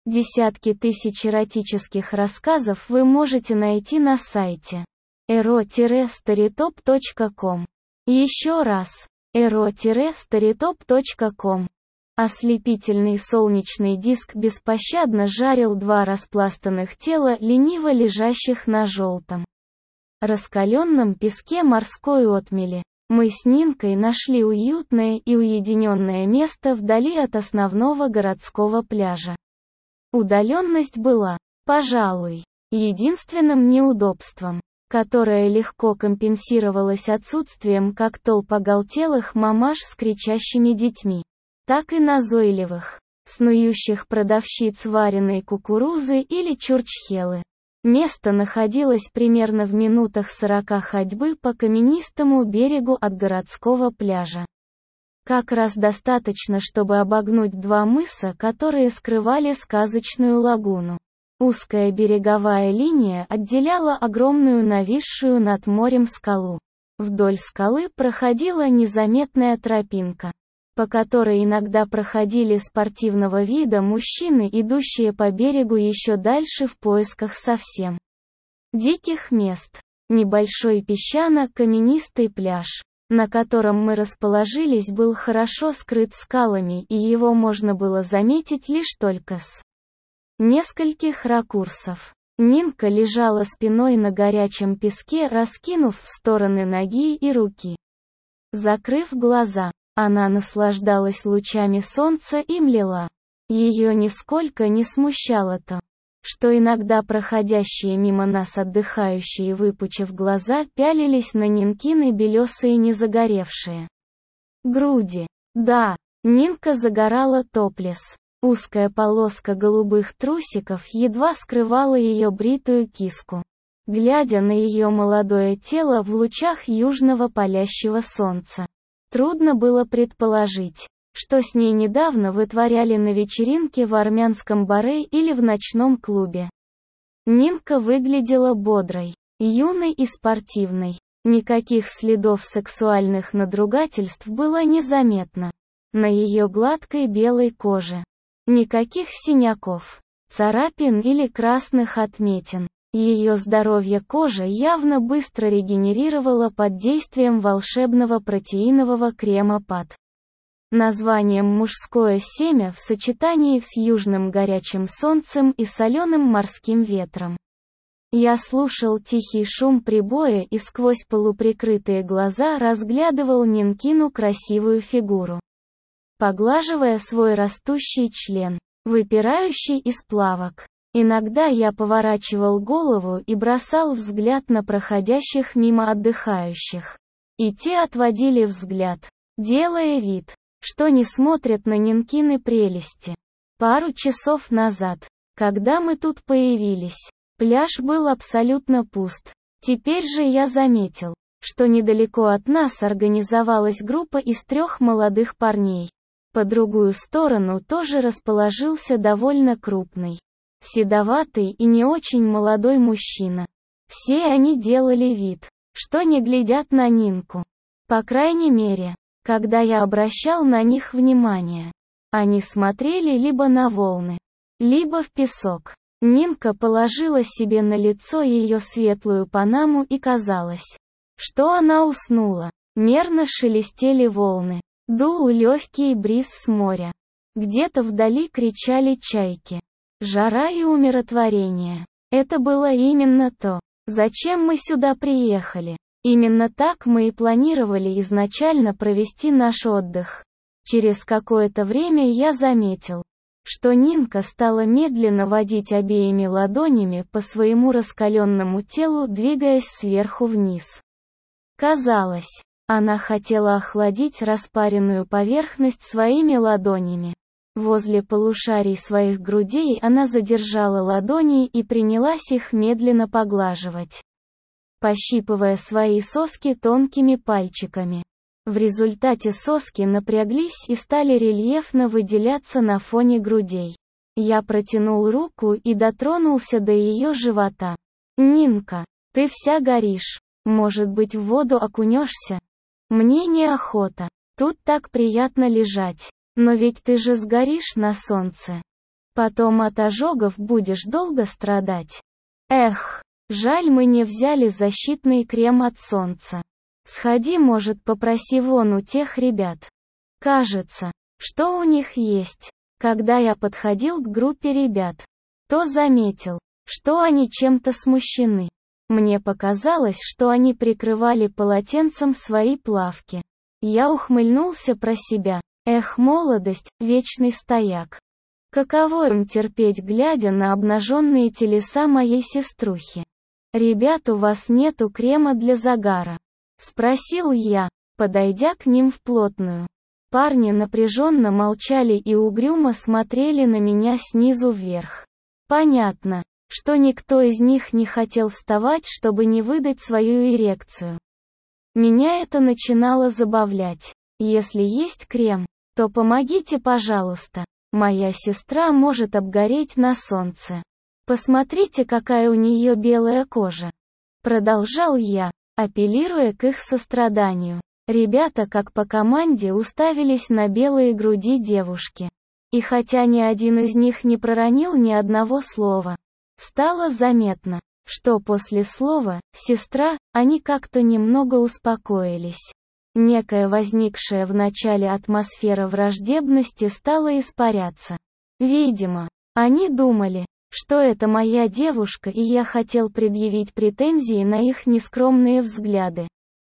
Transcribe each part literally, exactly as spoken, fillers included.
Десятки тысяч эротических рассказов вы можете найти на сайте эро старитоп точка ком. Еще раз, эро старитоп точка ком. Ослепительный солнечный диск беспощадно жарил два распластанных тела, лениво лежащих на желтом, раскаленном песке морской отмели. Мы с Нинкой нашли уютное и уединенное место вдали от основного городского пляжа. Удаленность была, пожалуй, единственным неудобством, которое легко компенсировалось отсутствием как толп оголтелых мамаш с кричащими детьми, так и назойливых, снующих продавщиц вареной кукурузы или чурчхелы. Место находилось примерно в минутах сорока ходьбы по каменистому берегу от городского пляжа. Как раз достаточно, чтобы обогнуть два мыса, которые скрывали сказочную лагуну. Узкая береговая линия отделяла огромную нависшую над морем скалу. Вдоль скалы проходила незаметная тропинка, по которой иногда проходили спортивного вида мужчины, идущие по берегу еще дальше в поисках совсем диких мест. Небольшой песчано-каменистый пляж, на котором мы расположились, был хорошо скрыт скалами, и его можно было заметить лишь только с нескольких ракурсов. Нинка лежала спиной на горячем песке, раскинув в стороны ноги и руки. Закрыв глаза, она наслаждалась лучами солнца и млела. Ее нисколько не смущало то, что иногда проходящие мимо нас отдыхающие, выпучив глаза, пялились на Нинкины белесые незагоревшие груди. Да, Нинка загорала топлес. Узкая полоска голубых трусиков едва скрывала ее бритую киску. Глядя на ее молодое тело в лучах южного палящего солнца, трудно было предположить, что с ней недавно вытворяли на вечеринке в армянском баре или в ночном клубе. Нинка выглядела бодрой, юной и спортивной. Никаких следов сексуальных надругательств было незаметно на ее гладкой белой коже. Никаких синяков, царапин или красных отметин. Ее здоровье кожи явно быстро регенерировало под действием волшебного протеинового крема под названием «Мужское семя» в сочетании с южным горячим солнцем и соленым морским ветром. Я слушал тихий шум прибоя и сквозь полуприкрытые глаза разглядывал Нинкину красивую фигуру, поглаживая свой растущий член, выпирающий из плавок. Иногда я поворачивал голову и бросал взгляд на проходящих мимо отдыхающих. И те отводили взгляд, делая вид, что не смотрят на Нинкины прелести. Пару часов назад, когда мы тут появились, пляж был абсолютно пуст. Теперь же я заметил, что недалеко от нас организовалась группа из трех молодых парней. По другую сторону тоже расположился довольно крупный, седоватый и не очень молодой мужчина. Все они делали вид, что не глядят на Нинку. По крайней мере, когда я обращал на них внимание, они смотрели либо на волны, либо в песок. Нинка положила себе на лицо ее светлую панаму и казалось, что она уснула. Мерно шелестели волны, дул легкий бриз с моря. Где-то вдали кричали чайки. Жара и умиротворение. Это было именно то, зачем мы сюда приехали. Именно так мы и планировали изначально провести наш отдых. Через какое-то время я заметил, что Нинка стала медленно водить обеими ладонями по своему раскаленному телу, двигаясь сверху вниз. Казалось, она хотела охладить распаренную поверхность своими ладонями. Возле полушарий своих грудей она задержала ладони и принялась их медленно поглаживать, пощипывая свои соски тонкими пальчиками. В результате соски напряглись и стали рельефно выделяться на фоне грудей. Я протянул руку и дотронулся до ее живота. «Нинка, ты вся горишь. Может быть, в воду окунешься? Мне неохота. Тут так приятно лежать. Но ведь ты же сгоришь на солнце». Потом от ожогов будешь долго страдать. Эх, жаль, мы не взяли защитный крем от солнца. Сходи, может, попроси вон у тех ребят. Кажется, что у них есть. Когда я подходил к группе ребят, то заметил, что они чем-то смущены. Мне показалось, что они прикрывали полотенцем свои плавки. Я ухмыльнулся про себя. Эх, молодость, вечный стояк. Каково им терпеть, глядя на обнаженные телеса моей сеструхи? «Ребят, у вас нету крема для загара?» — спросил я, подойдя к ним вплотную. Парни напряженно молчали и угрюмо смотрели на меня снизу вверх. Понятно, что никто из них не хотел вставать, чтобы не выдать свою эрекцию. Меня это начинало забавлять. Если есть крем, то помогите, пожалуйста. Моя сестра может обгореть на солнце. Посмотрите, какая у нее белая кожа. Продолжал я, апеллируя к их состраданию. Ребята, как по команде, уставились на белые груди девушки. И хотя ни один из них не проронил ни одного слова, стало заметно, что после слова «сестра» они как-то немного успокоились. Некая возникшая в начале атмосфера враждебности стала испаряться. Видимо, они думали, что это моя девушка, и я хотел предъявить претензии на их нескромные взгляды.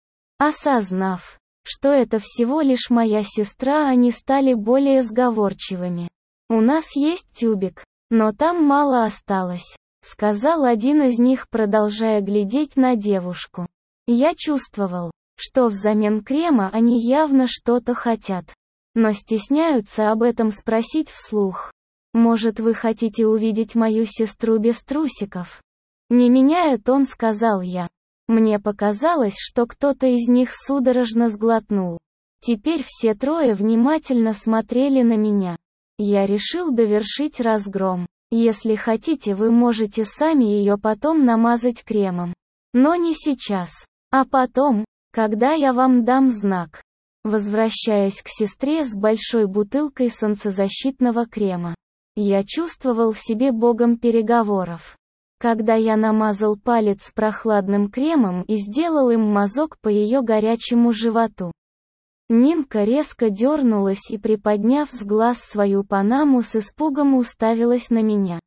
Осознав, что это всего лишь моя сестра, они стали более сговорчивыми. «У нас есть тюбик, но там мало осталось», — сказал один из них, продолжая глядеть на девушку. Я чувствовал, что взамен крема они явно что-то хотят, но стесняются об этом спросить вслух. «Может, вы хотите увидеть мою сестру без трусиков?» Не меняя тон, сказал я. Мне показалось, что кто-то из них судорожно сглотнул. Теперь все трое внимательно смотрели на меня. Я решил довершить разгром. Если хотите, вы можете сами ее потом намазать кремом. Но не сейчас, а потом, когда я вам дам знак. Возвращаясь к сестре с большой бутылкой солнцезащитного крема, я чувствовал себе богом переговоров. Когда я намазал палец прохладным кремом и сделал им мазок по ее горячему животу, Нинка резко дернулась и, приподняв с глаз свою панаму, с испугом уставилась на меня.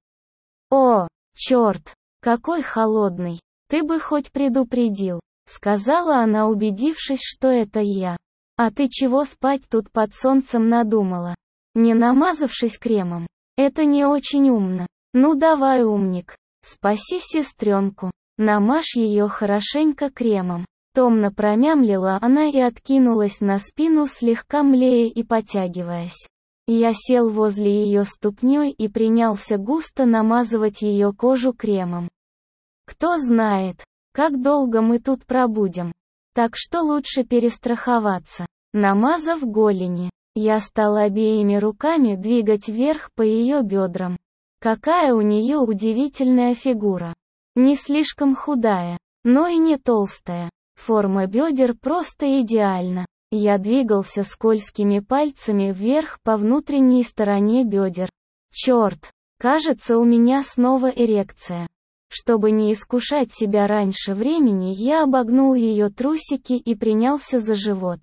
«О, черт, какой холодный! Ты бы хоть предупредил», — сказала она, убедившись, что это я. «А ты чего спать тут под солнцем надумала? Не намазавшись кремом? Это не очень умно. Ну давай, умник. Спаси сестренку, намажь ее хорошенько кремом». Томно промямлила она и откинулась на спину, слегка млея и потягиваясь. Я сел возле ее ступней и принялся густо намазывать ее кожу кремом. Кто знает, как долго мы тут пробудем. Так что лучше перестраховаться. Намазав голени, я стал обеими руками двигать вверх по ее бедрам. Какая у нее удивительная фигура. Не слишком худая, но и не толстая. Форма бедер просто идеальна. Я двигался скользкими пальцами вверх по внутренней стороне бедер. Черт, кажется, у меня снова эрекция. Чтобы не искушать себя раньше времени, я обогнул ее трусики и принялся за живот.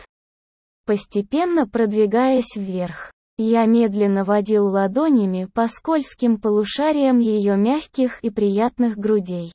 Постепенно продвигаясь вверх, я медленно водил ладонями по скользким полушариям ее мягких и приятных грудей.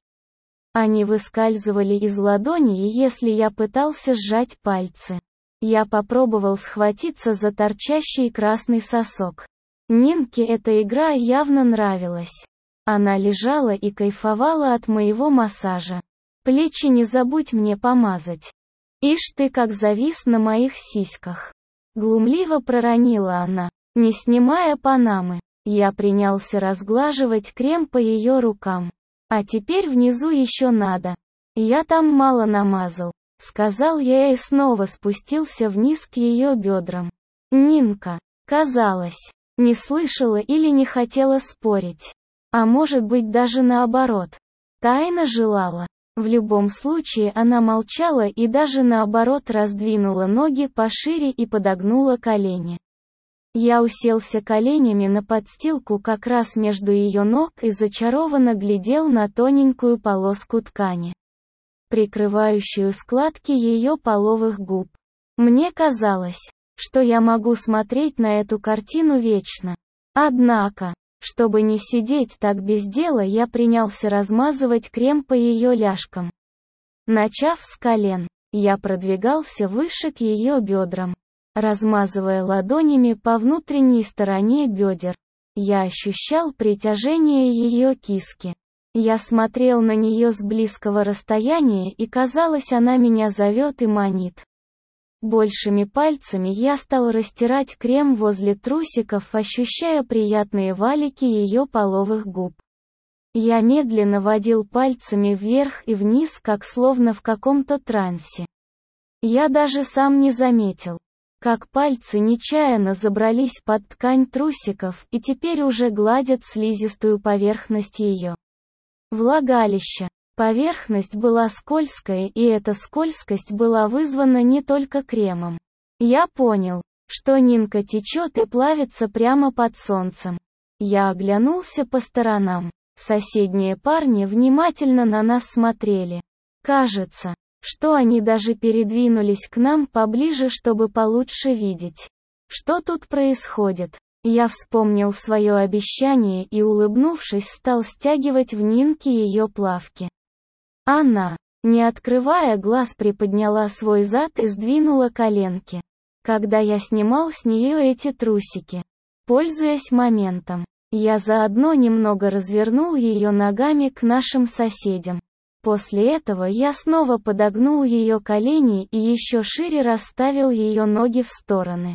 Они выскальзывали из ладони, если я пытался сжать пальцы. Я попробовал схватиться за торчащий красный сосок. Нинке эта игра явно нравилась. Она лежала и кайфовала от моего массажа. «Плечи не забудь мне помазать. Ишь ты, как завис на моих сиськах!» Глумливо проронила она, не снимая панамы. Я принялся разглаживать крем по ее рукам. «А теперь внизу еще надо. Я там мало намазал», — сказал я и снова спустился вниз к ее бедрам. Нинка, казалось, не слышала или не хотела спорить. А может быть, даже наоборот. Тайно желала. В любом случае она молчала и даже наоборот раздвинула ноги пошире и подогнула колени. Я уселся коленями на подстилку как раз между ее ног и зачарованно глядел на тоненькую полоску ткани, прикрывающую складки ее половых губ. Мне казалось, что я могу смотреть на эту картину вечно. Однако, чтобы не сидеть так без дела, я принялся размазывать крем по ее ляжкам. Начав с колен, я продвигался выше к ее бедрам, размазывая ладонями по внутренней стороне бедер. Я ощущал притяжение ее киски. Я смотрел на нее с близкого расстояния, и казалось, она меня зовет и манит. Большими пальцами я стал растирать крем возле трусиков, ощущая приятные валики ее половых губ. Я медленно водил пальцами вверх и вниз, как словно в каком-то трансе. Я даже сам не заметил, как пальцы нечаянно забрались под ткань трусиков и теперь уже гладят слизистую поверхность ее влагалища. Поверхность была скользкая, и эта скользкость была вызвана не только кремом. Я понял, что Нинка течет и плавится прямо под солнцем. Я оглянулся по сторонам. Соседние парни внимательно на нас смотрели. Кажется, что они даже передвинулись к нам поближе, чтобы получше видеть, что тут происходит. Я вспомнил свое обещание и, улыбнувшись, стал стягивать в Нинке ее плавки. Она, не открывая глаз, приподняла свой зад и сдвинула коленки, когда я снимал с нее эти трусики. Пользуясь моментом, я заодно немного развернул ее ногами к нашим соседям. После этого я снова подогнул ее колени и еще шире расставил ее ноги в стороны.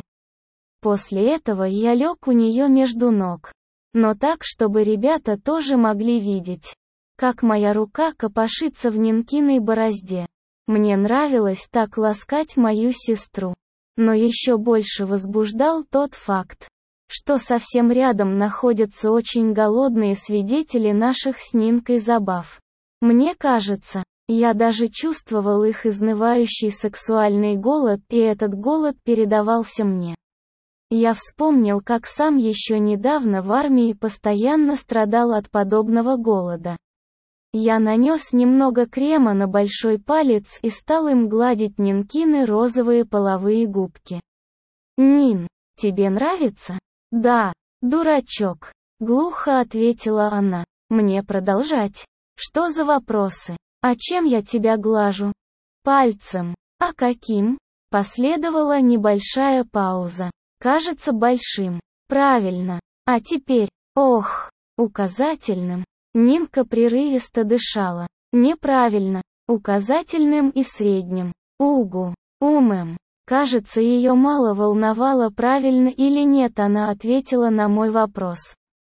После этого я лег у нее между ног, но так, чтобы ребята тоже могли видеть, как моя рука копошится в Нинкиной борозде. Мне нравилось так ласкать мою сестру. Но еще больше возбуждал тот факт, что совсем рядом находятся очень голодные свидетели наших с Нинкой забав. Мне кажется, я даже чувствовал их изнывающий сексуальный голод, и этот голод передавался мне. Я вспомнил, как сам еще недавно в армии постоянно страдал от подобного голода. Я нанес немного крема на большой палец и стал им гладить Нинкины розовые половые губки. «Нин, тебе нравится?» «Да, дурачок», — глухо ответила она. «Мне продолжать? Что за вопросы? А чем я тебя глажу?» «Пальцем». «А каким?» Последовала небольшая пауза. «Кажется, большим». «Правильно. А теперь?» «Ох, указательным». Нинка прерывисто дышала. «Неправильно. Указательным и средним». «Угу. Умем». Кажется, ее мало волновало, правильно или нет она ответила на мой вопрос.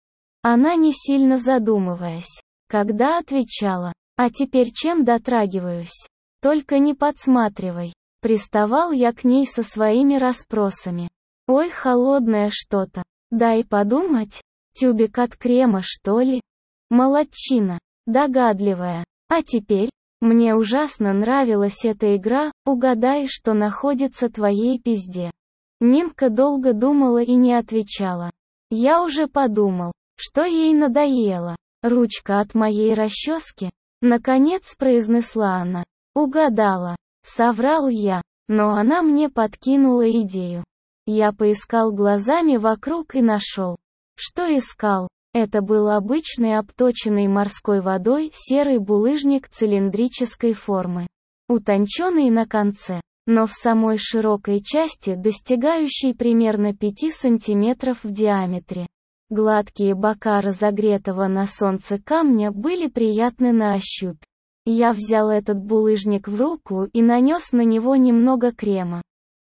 Она не сильно задумываясь. Когда отвечала: «А теперь чем дотрагиваюсь? Только не подсматривай». Приставал я к ней со своими расспросами. «Ой, холодное что-то. Дай подумать. Тюбик от крема, что ли?» Молодчина. Догадливая. А теперь? Мне ужасно нравилась эта игра, угадай, что находится в твоей пизде. Нинка долго думала и не отвечала. Я уже подумал, что ей надоело. Ручка от моей расчески? Наконец произнесла она. Угадала. Соврал я, но она мне подкинула идею. Я поискал глазами вокруг и нашел. Что искал? Это был обычный обточенный морской водой серый булыжник цилиндрической формы, утонченный на конце, но в самой широкой части достигающий примерно пяти сантиметров в диаметре. Гладкие бока разогретого на солнце камня были приятны на ощупь. Я взял этот булыжник в руку и нанес на него немного крема.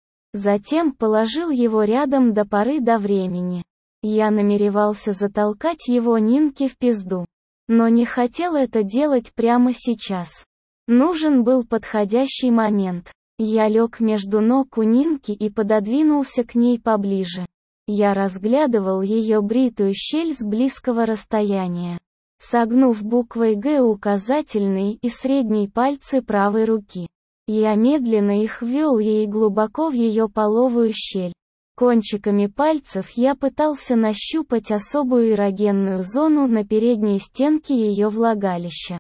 Затем положил его рядом до поры до времени. Я намеревался затолкать его Нинке в пизду, но не хотел это делать прямо сейчас. Нужен был подходящий момент. Я лег между ног у Нинки и пододвинулся к ней поближе. Я разглядывал ее бритую щель с близкого расстояния, согнув буквой «Г» указательный и средний пальцы правой руки. Я медленно их ввел ей глубоко в ее половую щель. Кончиками пальцев я пытался нащупать особую эрогенную зону на передней стенке ее влагалища.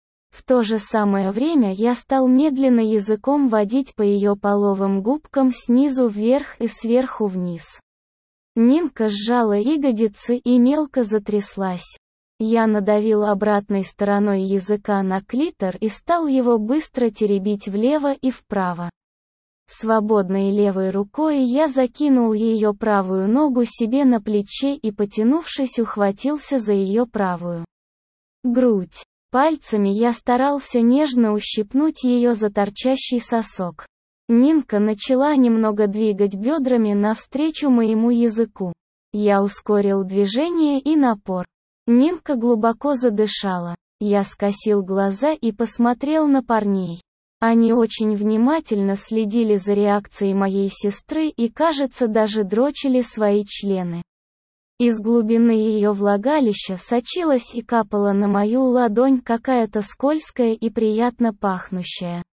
В то же самое время я стал медленно языком водить по ее половым губкам снизу вверх и сверху вниз. Нинка сжала ягодицы и мелко затряслась. Я надавил обратной стороной языка на клитор и стал его быстро теребить влево и вправо. Свободной левой рукой я закинул ее правую ногу себе на плече и, потянувшись, ухватился за ее правую грудь. Пальцами я старался нежно ущипнуть ее за торчащий сосок. Нинка начала немного двигать бедрами навстречу моему языку. Я ускорил движение и напор. Нинка глубоко задышала. Я скосил глаза и посмотрел на парней. Они очень внимательно следили за реакцией моей сестры и, кажется, даже дрочили свои члены. Из глубины ее влагалища сочилась и капала на мою ладонь какая-то скользкая и приятно пахнущая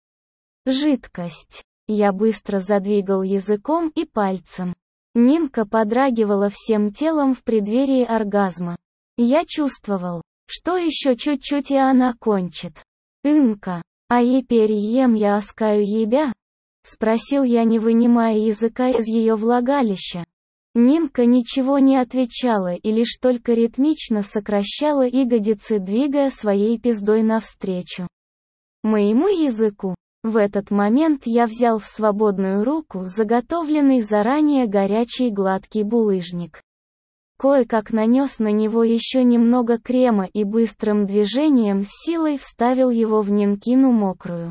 жидкость. Я быстро задвигал языком и пальцем. Нинка подрагивала всем телом в преддверии оргазма. Я чувствовал, что еще чуть-чуть и она кончит. «Инка, а еперь ем я оскаю ебя?» — спросил я, не вынимая языка из ее влагалища. Нинка ничего не отвечала и лишь только ритмично сокращала ягодицы, двигая своей пиздой навстречу моему языку. В этот момент я взял в свободную руку заготовленный заранее горячий гладкий булыжник. Кое-как нанес на него еще немного крема и быстрым движением с силой вставил его в Нинкину мокрую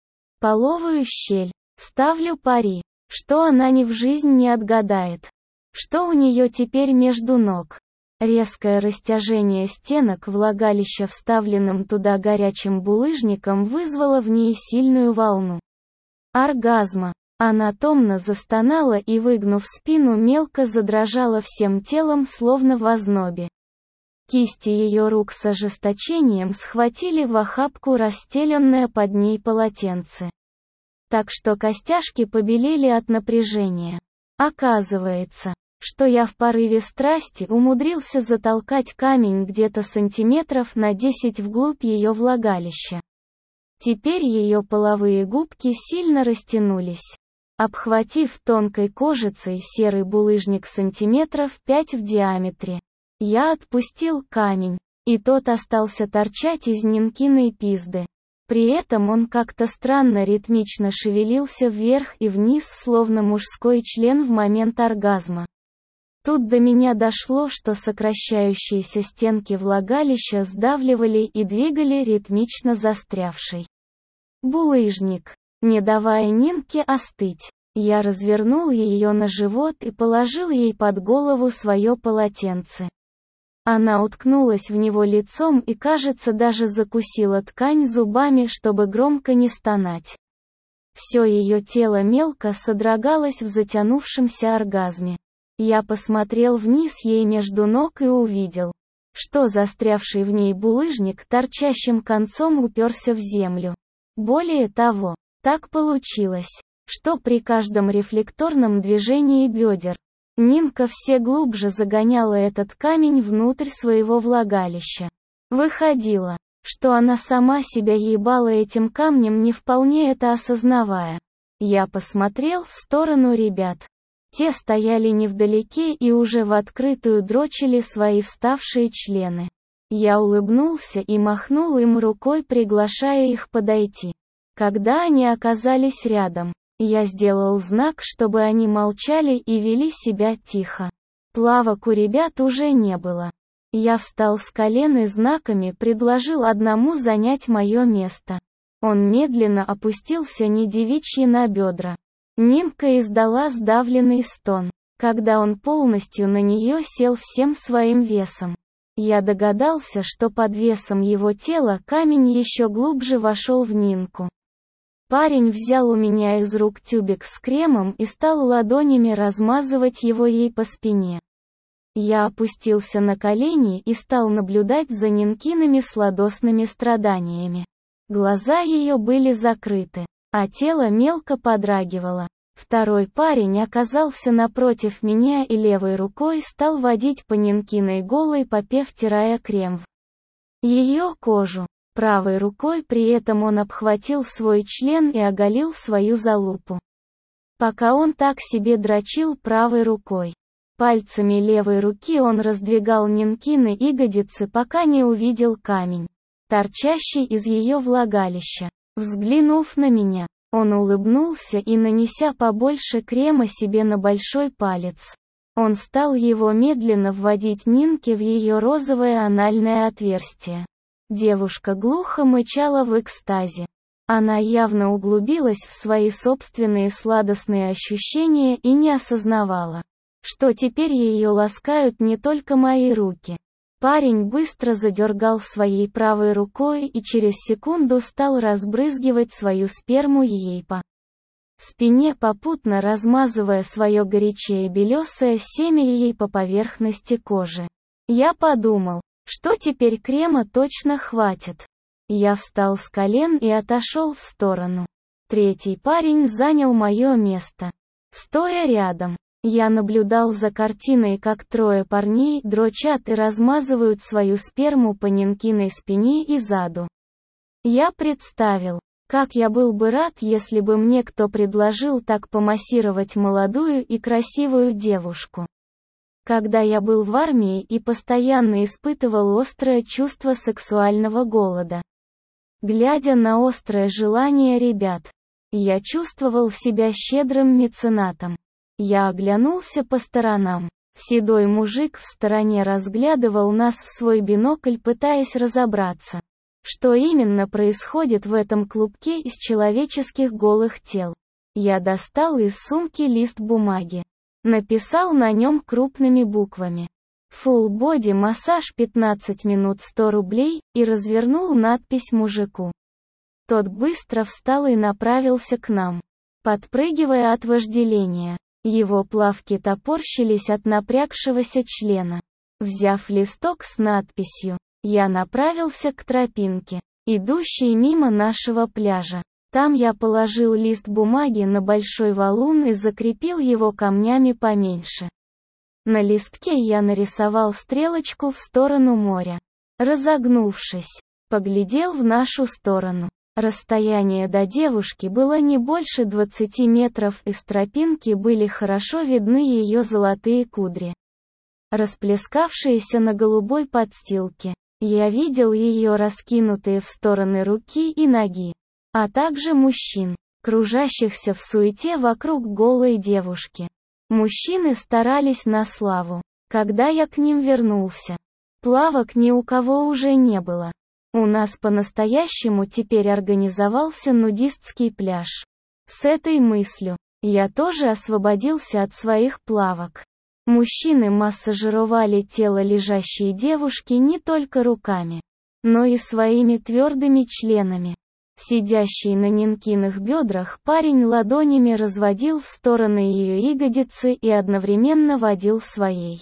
половую щель. Ставлю пари, что она ни в жизнь не отгадает, что у нее теперь между ног. Резкое растяжение стенок влагалища вставленным туда горячим булыжником вызвало в ней сильную волну оргазма. Она томно застонала и, выгнув спину, мелко задрожала всем телом, словно в ознобе. Кисти ее рук с ожесточением схватили в охапку расстеленное под ней полотенце, так что костяшки побелели от напряжения. Оказывается, что я в порыве страсти умудрился затолкать камень где-то сантиметров на десять вглубь ее влагалища. Теперь ее половые губки сильно растянулись. Обхватив тонкой кожицей серый булыжник сантиметров пять в диаметре, я отпустил камень, и тот остался торчать из Нинкиной пизды. При этом он как-то странно ритмично шевелился вверх и вниз, словно мужской член в момент оргазма. Тут до меня дошло, что сокращающиеся стенки влагалища сдавливали и двигали ритмично застрявший булыжник. Не давая Нинке остыть, я развернул ее на живот и положил ей под голову свое полотенце. Она уткнулась в него лицом и, кажется, даже закусила ткань зубами, чтобы громко не стонать. Все ее тело мелко содрогалось в затянувшемся оргазме. Я посмотрел вниз ей между ног и увидел, что застрявший в ней булыжник торчащим концом уперся в землю. Более того, так получилось, что при каждом рефлекторном движении бедер, Нинка все глубже загоняла этот камень внутрь своего влагалища. Выходило, что она сама себя ебала этим камнем, не вполне это осознавая. Я посмотрел в сторону ребят. Те стояли невдалеке и уже в открытую дрочили свои вставшие члены. Я улыбнулся и махнул им рукой, приглашая их подойти. Когда они оказались рядом, я сделал знак, чтобы они молчали и вели себя тихо. Плавок у ребят уже не было. Я встал с колен и знаками предложил одному занять мое место. Он медленно опустился недевичьи на бедра. Нинка издала сдавленный стон, когда он полностью на нее сел всем своим весом. Я догадался, что под весом его тела камень еще глубже вошел в Нинку. Парень взял у меня из рук тюбик с кремом и стал ладонями размазывать его ей по спине. Я опустился на колени и стал наблюдать за Нинкиными сладостными страданиями. Глаза ее были закрыты, а тело мелко подрагивало. Второй парень оказался напротив меня и левой рукой стал водить по Нинкиной голой попе, втирая крем в ее кожу. Правой рукой при этом он обхватил свой член и оголил свою залупу. Пока он так себе дрочил правой рукой, пальцами левой руки он раздвигал Нинкины ягодицы, пока не увидел камень, торчащий из ее влагалища. Взглянув на меня, он улыбнулся и, нанеся побольше крема себе на большой палец, он стал его медленно вводить Нинке в ее розовое анальное отверстие. Девушка глухо мычала в экстазе. Она явно углубилась в свои собственные сладостные ощущения и не осознавала, что теперь ее ласкают не только мои руки. Парень быстро задергал своей правой рукой и через секунду стал разбрызгивать свою сперму ей по спине, попутно размазывая свое горячее белесое семя ей по поверхности кожи. Я подумал, что теперь крема точно хватит. Я встал с колен и отошел в сторону. Третий парень занял мое место. Стоя рядом, я наблюдал за картиной, как трое парней дрочат и размазывают свою сперму по Нинкиной спине и заду. Я представил, как я был бы рад, если бы мне кто предложил так помассировать молодую и красивую девушку. Когда я был в армии и постоянно испытывал острое чувство сексуального голода. Глядя на острое желание ребят, я чувствовал себя щедрым меценатом. Я оглянулся по сторонам. Седой мужик в стороне разглядывал нас в свой бинокль, пытаясь разобраться, что именно происходит в этом клубке из человеческих голых тел. Я достал из сумки лист бумаги. Написал на нем крупными буквами «Full Body массаж пятнадцать минут сто рублей» и развернул надпись мужику. Тот быстро встал и направился к нам, подпрыгивая от вожделения. Его плавки топорщились от напрягшегося члена. Взяв листок с надписью, я направился к тропинке, идущей мимо нашего пляжа. Там я положил лист бумаги на большой валун и закрепил его камнями поменьше. На листке я нарисовал стрелочку в сторону моря. Разогнувшись, поглядел в нашу сторону. Расстояние до девушки было не больше двадцати метров, и с тропинки были хорошо видны ее золотые кудри, расплескавшиеся на голубой подстилке. Я видел ее раскинутые в стороны руки и ноги, а также мужчин, кружащихся в суете вокруг голой девушки. Мужчины старались на славу. Когда я к ним вернулся, плавок ни у кого уже не было. У нас по-настоящему теперь организовался нудистский пляж. С этой мыслью, я тоже освободился от своих плавок. Мужчины массажировали тело лежащей девушки не только руками, но и своими твердыми членами. Сидящий на Нинкиных бедрах парень ладонями разводил в стороны ее ягодицы и одновременно водил своей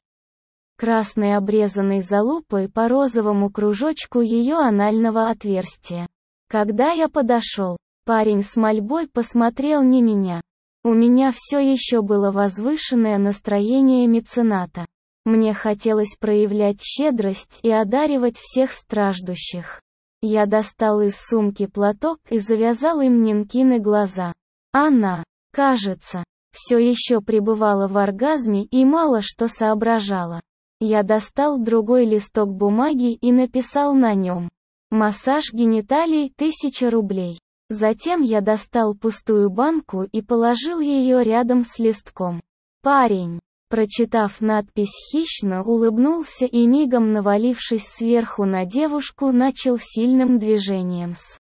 красной обрезанной залупой по розовому кружочку ее анального отверстия. Когда я подошел, парень с мольбой посмотрел на меня. У меня все еще было возвышенное настроение мецената. Мне хотелось проявлять щедрость и одаривать всех страждущих. Я достал из сумки платок и завязал им Нинкины глаза. Она, кажется, все еще пребывала в оргазме и мало что соображала. Я достал другой листок бумаги и написал на нем «Массаж гениталий тысяча рублей». Затем я достал пустую банку и положил ее рядом с листком. Парень, прочитав надпись, хищно улыбнулся и, мигом навалившись сверху на девушку, начал сильным движением с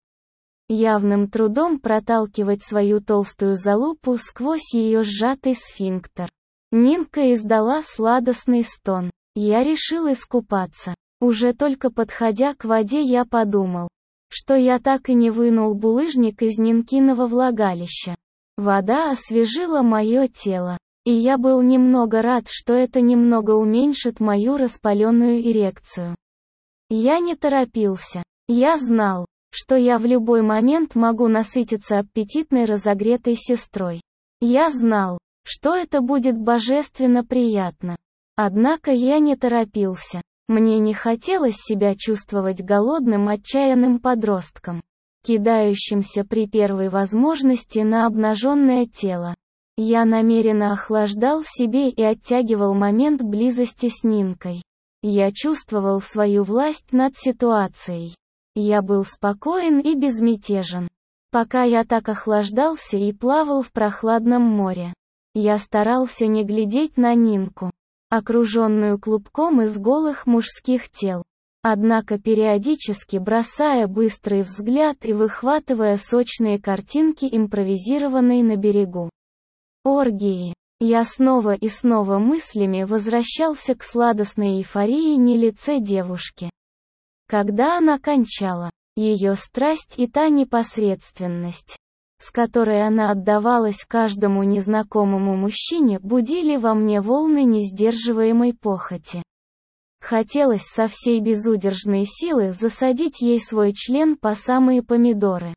явным трудом проталкивать свою толстую залупу сквозь ее сжатый сфинктер. Нинка издала сладостный стон. Я решил искупаться. Уже только подходя к воде, я подумал, что я так и не вынул булыжник из Нинкиного влагалища. Вода освежила мое тело, и я был немного рад, что это немного уменьшит мою распаленную эрекцию. Я не торопился. Я знал, что я в любой момент могу насытиться аппетитной разогретой сестрой. Я знал, что это будет божественно приятно. Однако я не торопился. Мне не хотелось себя чувствовать голодным отчаянным подростком, кидающимся при первой возможности на обнаженное тело. Я намеренно охлаждал себе и оттягивал момент близости с Нинкой. Я чувствовал свою власть над ситуацией. Я был спокоен и безмятежен. Пока я так охлаждался и плавал в прохладном море, я старался не глядеть на Нинку, окруженную клубком из голых мужских тел. Однако периодически бросая быстрый взгляд и выхватывая сочные картинки импровизированной на берегу оргии, я снова и снова мыслями возвращался к сладостной эйфории на лице девушки. Когда она кончала, ее страсть и та непосредственность, с которой она отдавалась каждому незнакомому мужчине, будили во мне волны несдерживаемой похоти. Хотелось со всей безудержной силы засадить ей свой член по самые помидоры.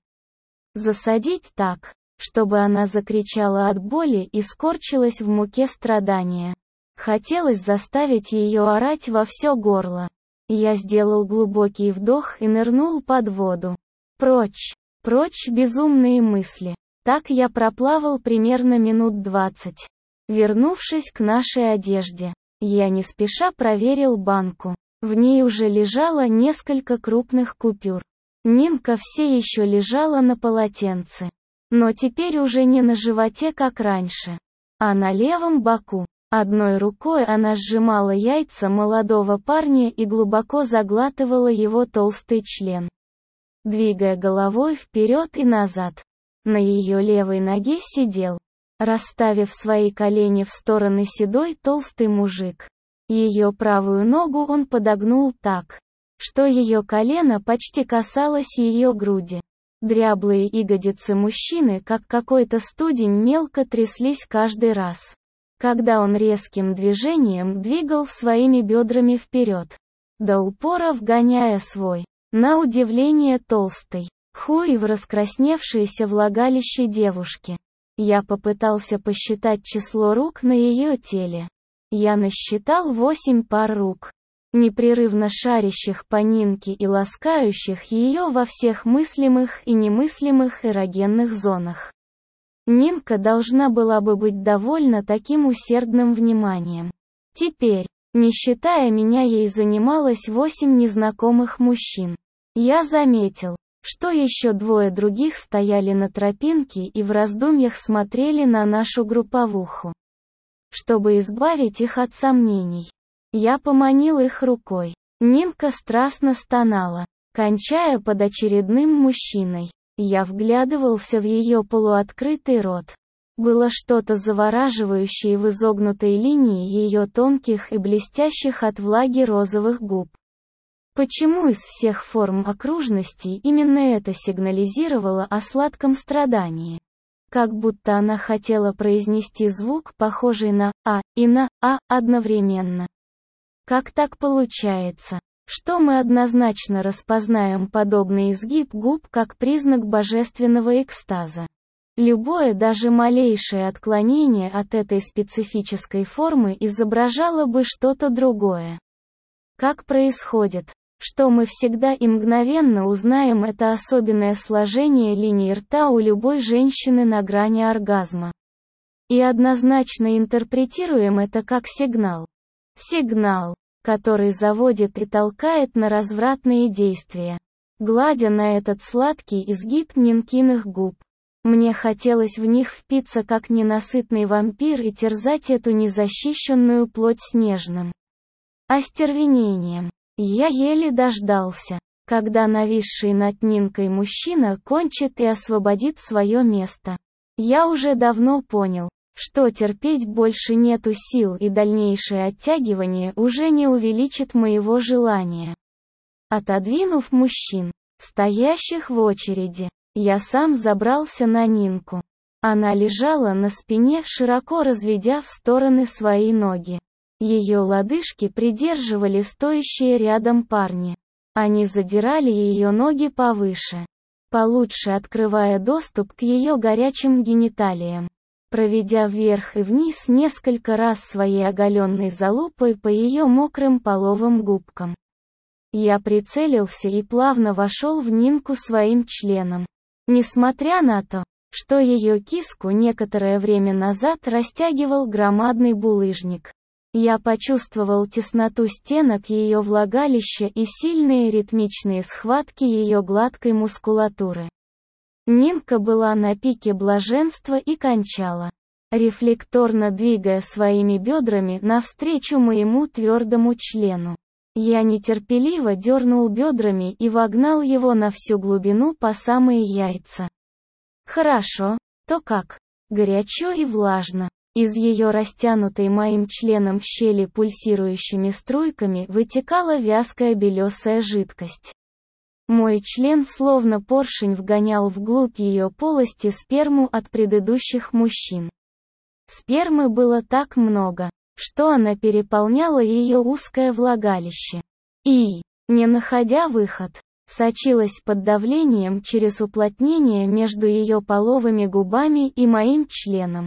Засадить так, чтобы она закричала от боли и скорчилась в муке страдания. Хотелось заставить ее орать во все горло. Я сделал глубокий вдох и нырнул под воду. Прочь, прочь безумные мысли. Так я проплавал примерно минут двадцать. Вернувшись к нашей одежде, я не спеша проверил банку. В ней уже лежало несколько крупных купюр. Нинка все еще лежала на полотенце. Но теперь уже не на животе, как раньше, а на левом боку. Одной рукой она сжимала яйца молодого парня и глубоко заглатывала его толстый член, двигая головой вперед и назад. На ее левой ноге сидел, расставив свои колени в стороны, седой толстый мужик. Ее правую ногу он подогнул так, что ее колено почти касалось ее груди. Дряблые ягодицы мужчины, как какой-то студень, мелко тряслись каждый раз, когда он резким движением двигал своими бедрами вперед, до упора вгоняя свой, на удивление толстый, хуй в раскрасневшееся влагалище девушки. Я попытался посчитать число рук на ее теле. Я насчитал восемь пар рук, непрерывно шарящих по Нинке и ласкающих ее во всех мыслимых и немыслимых эрогенных зонах. Нинка должна была бы быть довольна таким усердным вниманием. Теперь, не считая меня, ей занималось восемь незнакомых мужчин. Я заметил, что еще двое других стояли на тропинке и в раздумьях смотрели на нашу групповуху. Чтобы избавить их от сомнений, я поманил их рукой. Нинка страстно стонала, кончая под очередным мужчиной. Я вглядывался в ее полуоткрытый рот. Было что-то завораживающее в изогнутой линии ее тонких и блестящих от влаги розовых губ. Почему из всех форм окружностей именно это сигнализировало о сладком страдании? Как будто она хотела произнести звук, похожий на «а» и на «а» одновременно. Как так получается, что мы однозначно распознаем подобный изгиб губ как признак божественного экстаза? Любое, даже малейшее отклонение от этой специфической формы изображало бы что-то другое. Как происходит, что мы всегда и мгновенно узнаем это особенное сложение линий рта у любой женщины на грани оргазма? И однозначно интерпретируем это как сигнал. Сигнал, который заводит и толкает на развратные действия. Гладя на этот сладкий изгиб Нинкиных губ, мне хотелось в них впиться как ненасытный вампир и терзать эту незащищенную плоть с нежным остервенением. Я еле дождался, когда нависший над Нинкой мужчина кончит и освободит свое место. Я уже давно понял, что терпеть больше нету сил, и дальнейшее оттягивание уже не увеличит моего желания. Отодвинув мужчин, стоящих в очереди, я сам забрался на Нинку. Она лежала на спине, широко разведя в стороны свои ноги. Ее лодыжки придерживали стоящие рядом парни. Они задирали ее ноги повыше, получше открывая доступ к ее горячим гениталиям. проведя вверх и вниз несколько раз своей оголенной залупой по ее мокрым половым губкам. Я прицелился и плавно вошел в Нинку своим членом. Несмотря на то, что ее киску некоторое время назад растягивал громадный булыжник, я почувствовал тесноту стенок ее влагалища и сильные ритмичные схватки ее гладкой мускулатуры. Нинка была на пике блаженства и кончала, рефлекторно двигая своими бедрами навстречу моему твердому члену. Я нетерпеливо дернул бедрами и вогнал его на всю глубину по самые яйца. Хорошо, то как? Горячо и влажно. Из ее растянутой моим членом щели пульсирующими струйками вытекала вязкая белесая жидкость. Мой член словно поршень вгонял вглубь ее полости сперму от предыдущих мужчин. Спермы было так много, что она переполняла ее узкое влагалище. И, не находя выход, сочилась под давлением через уплотнение между ее половыми губами и моим членом.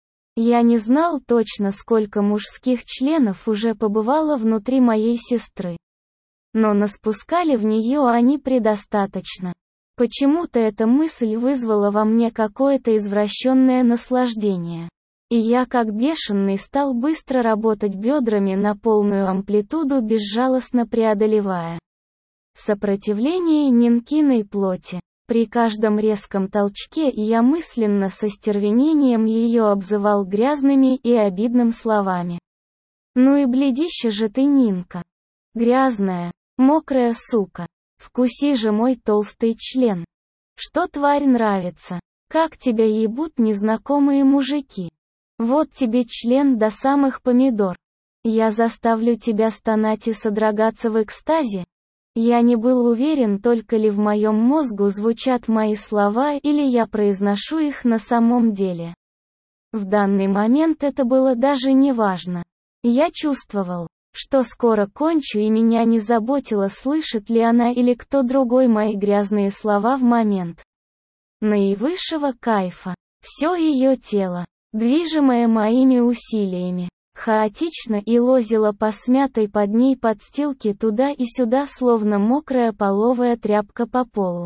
Я не знал точно, сколько мужских членов уже побывало внутри моей сестры. Но наспускали в нее они предостаточно. Почему-то эта мысль вызвала во мне какое-то извращенное наслаждение. И я как бешеный стал быстро работать бедрами на полную амплитуду, безжалостно преодолевая сопротивление Нинкиной плоти. При каждом резком толчке я мысленно со стервенением ее обзывал грязными и обидными словами. «Ну и бледище же ты, Нинка! Грязная, мокрая сука! Вкуси же мой толстый член! Что, тварь, нравится? Как тебя ебут незнакомые мужики? Вот тебе член до самых помидор! Я заставлю тебя стонать и содрогаться в экстазе!» Я не был уверен, только ли в моем мозгу звучат мои слова или я произношу их на самом деле. В данный момент это было даже не важно. Я чувствовал, что скоро кончу, и меня не заботило, слышит ли она или кто другой мои грязные слова в момент наивысшего кайфа. Все ее тело, движимое моими усилиями, хаотично и лозила по смятой под ней подстилке туда и сюда, словно мокрая половая тряпка по полу.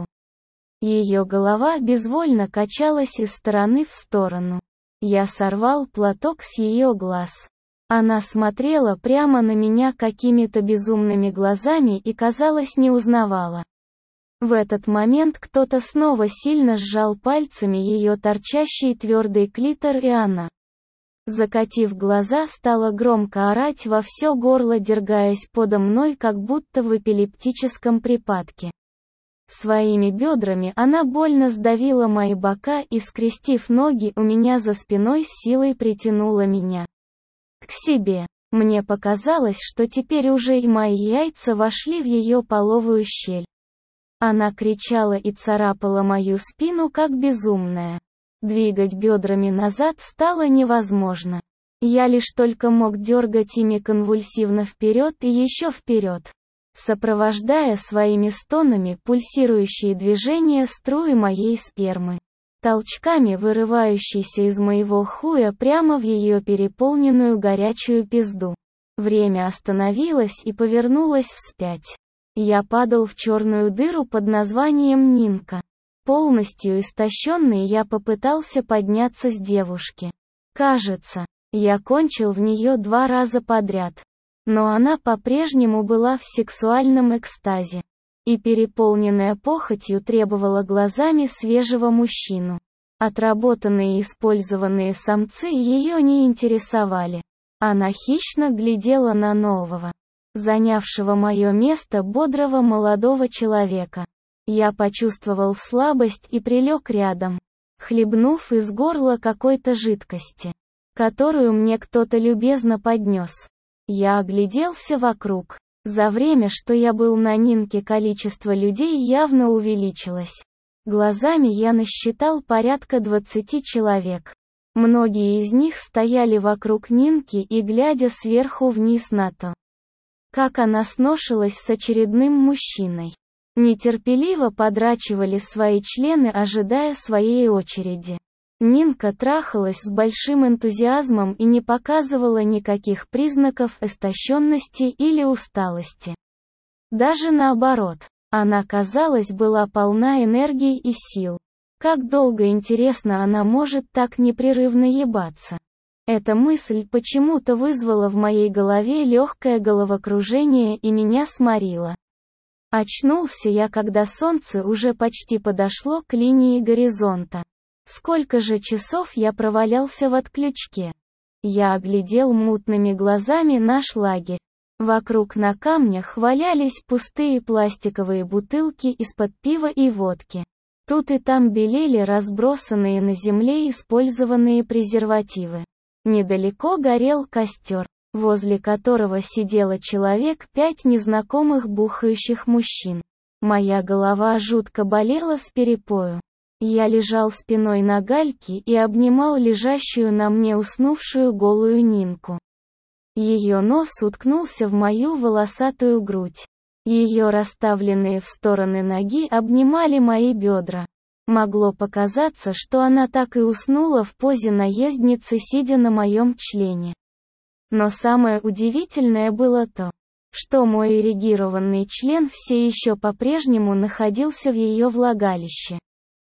Ее голова безвольно качалась из стороны в сторону. Я сорвал платок с ее глаз. Она смотрела прямо на меня какими-то безумными глазами и, казалось, не узнавала. В этот момент кто-то снова сильно сжал пальцами ее торчащий твердый клитор, и она, закатив глаза, стала громко орать во все горло, дергаясь подо мной, как будто в эпилептическом припадке. Своими бедрами она больно сдавила мои бока и, скрестив ноги у меня за спиной, с силой притянула меня к себе. Мне показалось, что теперь уже и мои яйца вошли в ее половую щель. Она кричала и царапала мою спину как безумная. Двигать бедрами назад стало невозможно. Я лишь только мог дергать ими конвульсивно вперед и еще вперед, сопровождая своими стонами пульсирующие движения струи моей спермы, толчками вырывающейся из моего хуя прямо в ее переполненную горячую пизду. Время остановилось и повернулось вспять. Я падал в черную дыру под названием Нинка. Полностью истощенный, я попытался подняться с девушки. Кажется, я кончил в нее два раза подряд. Но она по-прежнему была в сексуальном экстазе. И, переполненная похотью, требовала глазами свежего мужчину. Отработанные и использованные самцы ее не интересовали. Она хищно глядела на нового, занявшего мое место, бодрого молодого человека. Я почувствовал слабость и прилег рядом, хлебнув из горла какой-то жидкости, которую мне кто-то любезно поднес. Я огляделся вокруг. За время, что я был на Нинке, количество людей явно увеличилось. Глазами я насчитал порядка двадцати человек. Многие из них стояли вокруг Нинки и, глядя сверху вниз на то, как она сношилась с очередным мужчиной, нетерпеливо подрачивали свои члены, ожидая своей очереди. Нинка трахалась с большим энтузиазмом и не показывала никаких признаков истощенности или усталости. Даже наоборот, она, казалось, была полна энергии и сил. Как долго, интересно, она может так непрерывно ебаться? Эта мысль почему-то вызвала в моей голове легкое головокружение и меня сморила. Очнулся я, когда солнце уже почти подошло к линии горизонта. Сколько же часов я провалялся в отключке? Я оглядел мутными глазами наш лагерь. Вокруг на камнях валялись пустые пластиковые бутылки из-под пива и водки. Тут и там белели разбросанные на земле использованные презервативы. Недалеко горел костер, возле которого сидело человек пять незнакомых бухающих мужчин. Моя голова жутко болела с перепою. Я лежал спиной на гальке и обнимал лежащую на мне уснувшую голую Нинку. Ее нос уткнулся в мою волосатую грудь. Ее расставленные в стороны ноги обнимали мои бедра. Могло показаться, что она так и уснула в позе наездницы, сидя на моем члене. Но самое удивительное было то, что мой эрегированный член все еще по-прежнему находился в ее влагалище.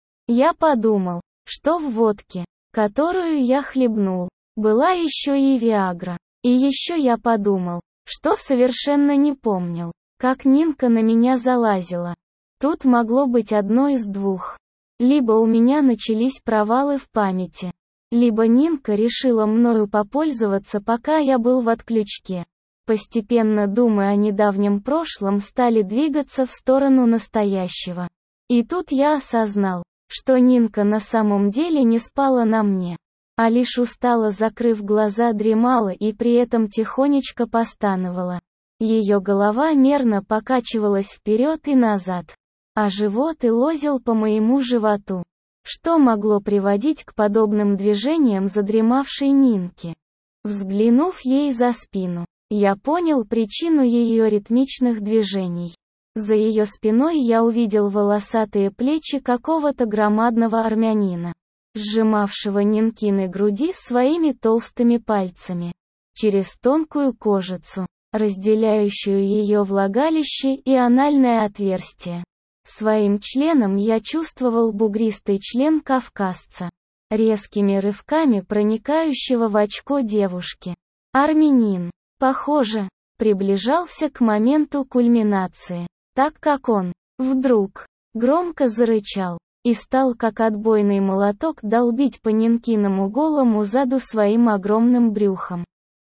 Я подумал, что в водке, которую я хлебнул, была еще и виагра. И еще я подумал, что совершенно не помнил, как Нинка на меня залазила. Тут могло быть одно из двух. Либо у меня начались провалы в памяти, либо Нинка решила мною попользоваться, пока я был в отключке. Постепенно думы о недавнем прошлом стали двигаться в сторону настоящего. И тут я осознал, что Нинка на самом деле не спала на мне, а лишь устало, закрыв глаза, дремала и при этом тихонечко постановала. Ее голова мерно покачивалась вперед и назад, а живот и лозил по моему животу. Что могло приводить к подобным движениям задремавшей Нинки? Взглянув ей за спину, я понял причину ее ритмичных движений. За ее спиной я увидел волосатые плечи какого-то громадного армянина, сжимавшего Нинкины груди своими толстыми пальцами. Через тонкую кожицу, разделяющую ее влагалище и анальное отверстие. Своим членом я чувствовал бугристый член кавказца, резкими рывками проникающего в очко девушки. Армянин, похоже, приближался к моменту кульминации, так как он, вдруг, громко зарычал и стал как отбойный молоток долбить по Нинкиному голому заду своим огромным брюхом.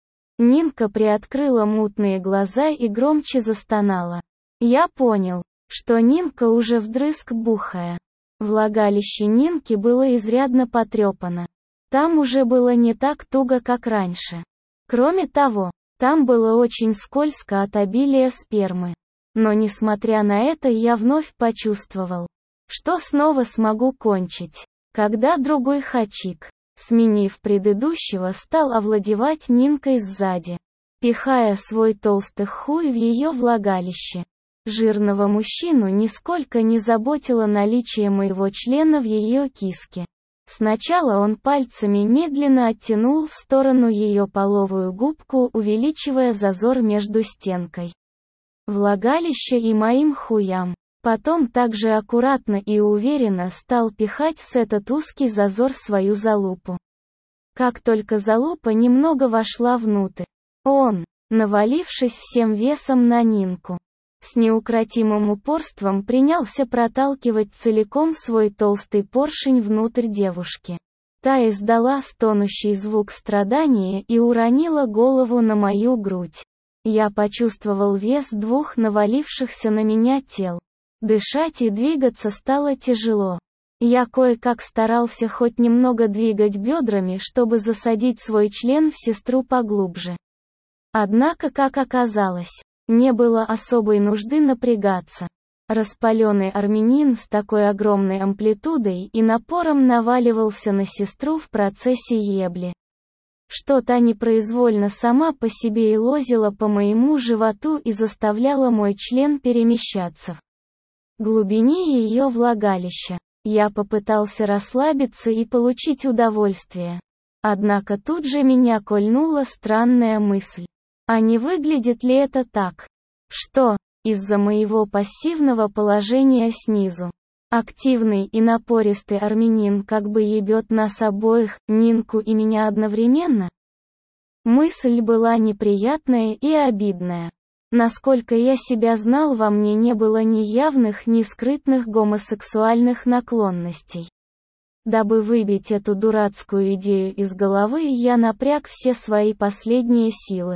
Нинка приоткрыла мутные глаза и громче застонала. Я понял, что Нинка уже вдрызг бухая. Влагалище Нинки было изрядно потрепано. Там уже было не так туго, как раньше. Кроме того, там было очень скользко от обилия спермы. Но несмотря на это, я вновь почувствовал, что снова смогу кончить, когда другой хачик, сменив предыдущего, стал овладевать Нинкой сзади, пихая свой толстый хуй в ее влагалище. Жирного мужчину нисколько не заботило наличие моего члена в ее киске. Сначала он пальцами медленно оттянул в сторону ее половую губку, увеличивая зазор между стенкой влагалища и моим хуям. Потом также аккуратно и уверенно стал пихать с этот узкий зазор свою залупу. Как только залупа немного вошла внутрь, он, навалившись всем весом на Нинку, с неукротимым упорством принялся проталкивать целиком свой толстый поршень внутрь девушки. Та издала стонущий звук страдания и уронила голову на мою грудь. Я почувствовал вес двух навалившихся на меня тел. Дышать и двигаться стало тяжело. Я кое-как старался хоть немного двигать бедрами, чтобы засадить свой член в сестру поглубже. Однако, как оказалось, не было особой нужды напрягаться. Распаленный армянин с такой огромной амплитудой и напором наваливался на сестру в процессе ебли, что та непроизвольно сама по себе и лозила по моему животу и заставляла мой член перемещаться в глубине ее влагалища. Я попытался расслабиться и получить удовольствие. Однако тут же меня кольнула странная мысль. А не выглядит ли это так, что, из-за моего пассивного положения снизу, активный и напористый армянин как бы ебет нас обоих, Нинку и меня одновременно? Мысль была неприятная и обидная. Насколько я себя знал, во мне не было ни явных, ни скрытных гомосексуальных наклонностей. Дабы выбить эту дурацкую идею из головы, я напряг все свои последние силы,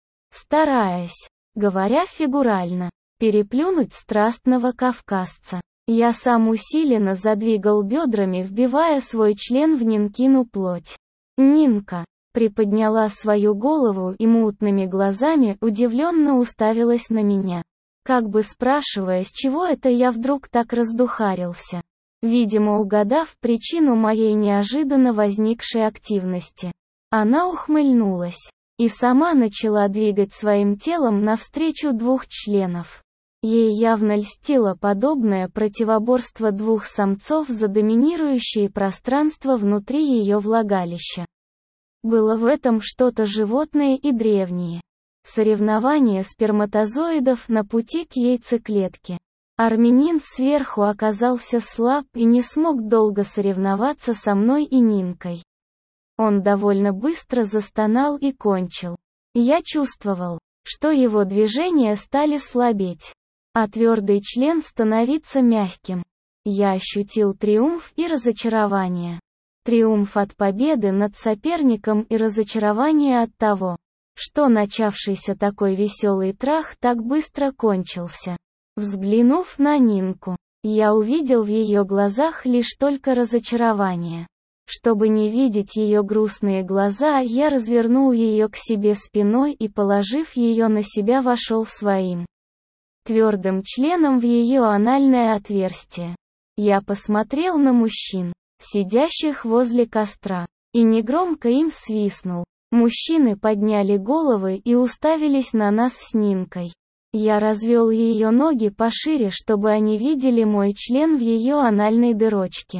стараясь, говоря фигурально, переплюнуть страстного кавказца. Я сам усиленно задвигал бедрами, вбивая свой член в Нинкину плоть. Нинка приподняла свою голову и мутными глазами удивленно уставилась на меня, как бы спрашивая, с чего это я вдруг так раздухарился. Видимо, угадав причину моей неожиданно возникшей активности, она ухмыльнулась и сама начала двигать своим телом навстречу двух членов. Ей явно льстило подобное противоборство двух самцов за доминирующее пространство внутри ее влагалища. Было в этом что-то животное и древнее. Соревнование сперматозоидов на пути к яйцеклетке. Армянин сверху оказался слаб и не смог долго соревноваться со мной и Нинкой. Он довольно быстро застонал и кончил. Я чувствовал, что его движения стали слабеть, а твердый член становиться мягким. Я ощутил триумф и разочарование. Триумф от победы над соперником и разочарование от того, что начавшийся такой веселый трах так быстро кончился. Взглянув на Нинку, я увидел в ее глазах лишь только разочарование. Чтобы не видеть ее грустные глаза, я развернул ее к себе спиной и, положив ее на себя, вошел своим твердым членом в ее анальное отверстие. Я посмотрел на мужчин, сидящих возле костра, и негромко им свистнул. Мужчины подняли головы и уставились на нас с Нинкой. Я развел ее ноги пошире, чтобы они видели мой член в ее анальной дырочке.